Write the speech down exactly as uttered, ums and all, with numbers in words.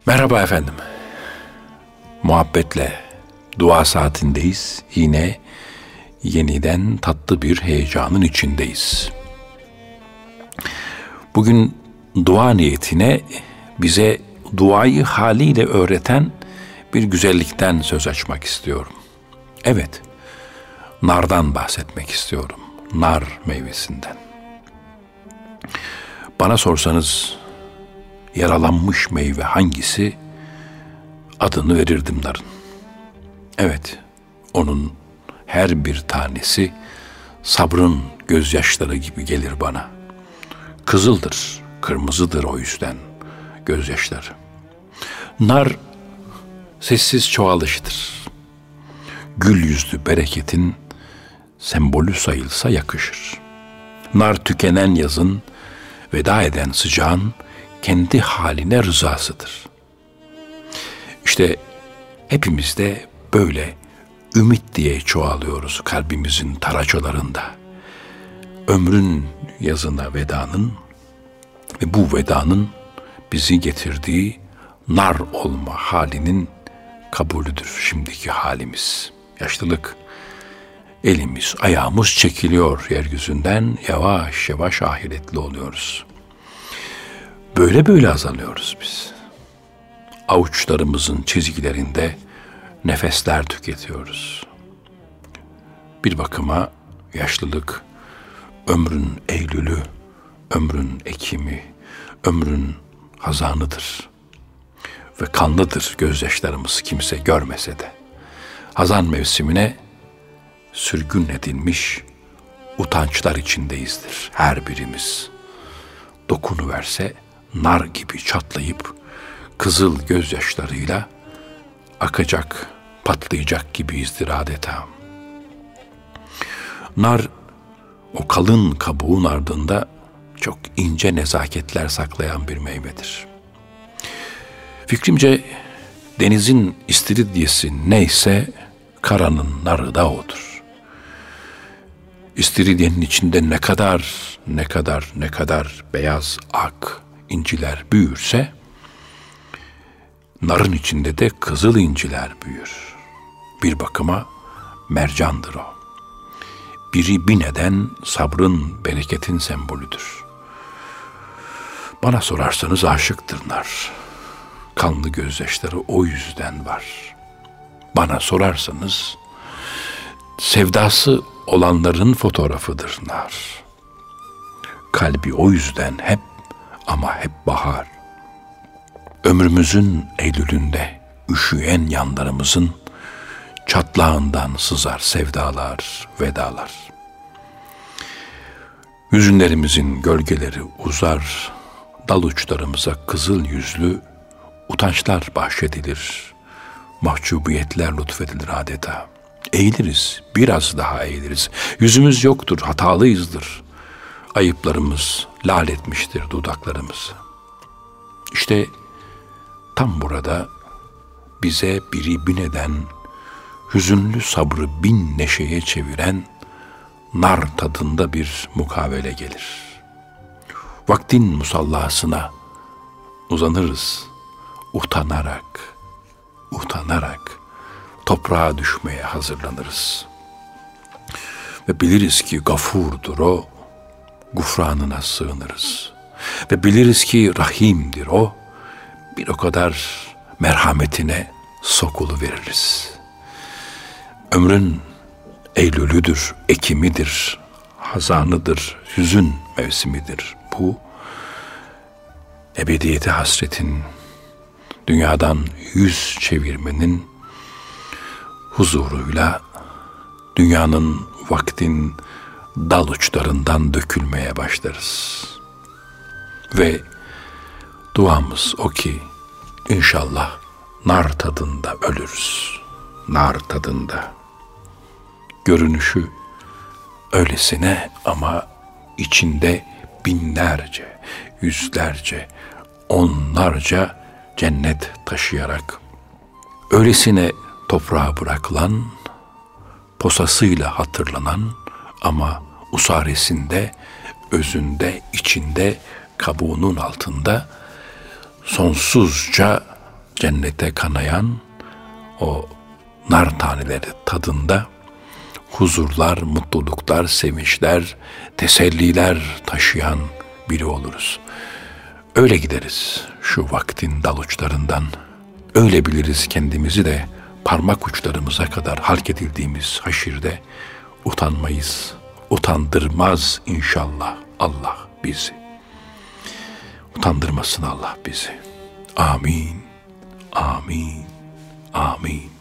Merhaba efendim. Muhabbetle dua saatindeyiz. Yine yeniden tatlı bir heyecanın içindeyiz. Bugün dua niyetine bize duayı haliyle öğreten bir güzellikten söz açmak istiyorum. Evet, nardan bahsetmek istiyorum. Nar meyvesinden. Bana sorsanız yaralanmış meyve hangisi? Adını verirdim narın. Evet, onun her bir tanesi sabrın gözyaşları gibi gelir bana. Kızıldır, kırmızıdır o yüzden gözyaşları. Nar sessiz çoğalıştır. Gül yüzlü bereketin sembolü sayılsa yakışır. Nar tükenen yazın, veda eden sıcağın kendi haline rızasıdır. İşte hepimiz de böyle ümit diye çoğalıyoruz kalbimizin taraçalarında. Ömrün yazına vedanın ve bu vedanın bizi getirdiği nar olma halinin kabulüdür şimdiki halimiz. Yaşlılık, elimiz, ayağımız çekiliyor yeryüzünden, yavaş yavaş ahiretli oluyoruz. Böyle böyle azalıyoruz biz. Avuçlarımızın çizgilerinde nefesler tüketiyoruz. Bir bakıma yaşlılık, ömrün Eylül'ü, ömrün Ekim'i, ömrün hazanıdır. Ve kanlıdır gözyaşlarımız kimse görmese de. Hazan mevsimine sürgün edilmiş utançlar içindeyizdir her birimiz. Dokunuverse nar gibi çatlayıp kızıl gözyaşlarıyla akacak, patlayacak gibiyizdir adeta. Nar o kalın kabuğun ardında çok ince nezaketler saklayan bir meyvedir. Fikrimce denizin istiridyesi neyse karanın narı da odur. İstiridyenin içinde ne kadar, ne kadar, ne kadar beyaz ak inciler büyürse, narın içinde de kızıl inciler büyür. Bir bakıma mercandır o. Biri bin eden sabrın, bereketin sembolüdür. Bana sorarsanız aşıktır nar. Kanlı gözyaşları o yüzden var. Bana sorarsanız sevdası olanların fotoğrafıdır nar. Kalbi o yüzden hep ama hep bahar. Ömrümüzün Eylül'ünde üşüyen yanlarımızın çatlağından sızar sevdalar, vedalar. Hüzünlerimizin gölgeleri uzar, dal uçlarımıza kızıl yüzlü utançlar bahşedilir, mahcubiyetler lütfedilir adeta. Eğiliriz, biraz daha eğiliriz. Yüzümüz yoktur, hatalıyızdır. Ayıplarımız lal etmiştir dudaklarımızı. İşte tam burada bize biri bin eden, hüzünlü sabrı bin neşeye çeviren nar tadında bir mukavele gelir. Vaktin musallasına uzanırız, utanarak, utanarak toprağa düşmeye hazırlanırız. Ve biliriz ki gafurdur o, gufranına sığınırız. Ve biliriz ki rahimdir o, bir o kadar merhametine sokulu veririz. Ömrün Eylül'üdür, Ekim'idir, hazanıdır, hüzün mevsimidir. Bu ebediyete hasretin, dünyadan yüz çevirmenin huzuruyla dünyanın, vaktin dal uçlarından dökülmeye başlarız. Ve duamız o ki inşallah nar tadında ölürüz. Nar tadında. Görünüşü öylesine ama içinde binlerce, yüzlerce, onlarca cennet taşıyarak öylesine toprağa bırakılan, posasıyla hatırlanan ama usaresinde, özünde, içinde, kabuğunun altında sonsuzca cennete kanayan o nar taneleri tadında huzurlar, mutluluklar, sevinçler, teselliler taşıyan biri oluruz. Öyle gideriz şu vaktin dal uçlarından. Öyle biliriz kendimizi de parmak uçlarımıza kadar halk edildiğimiz haşirde utanmayız, utandırmaz inşallah Allah bizi. Utandırmasın Allah bizi. Amin, amin, amin.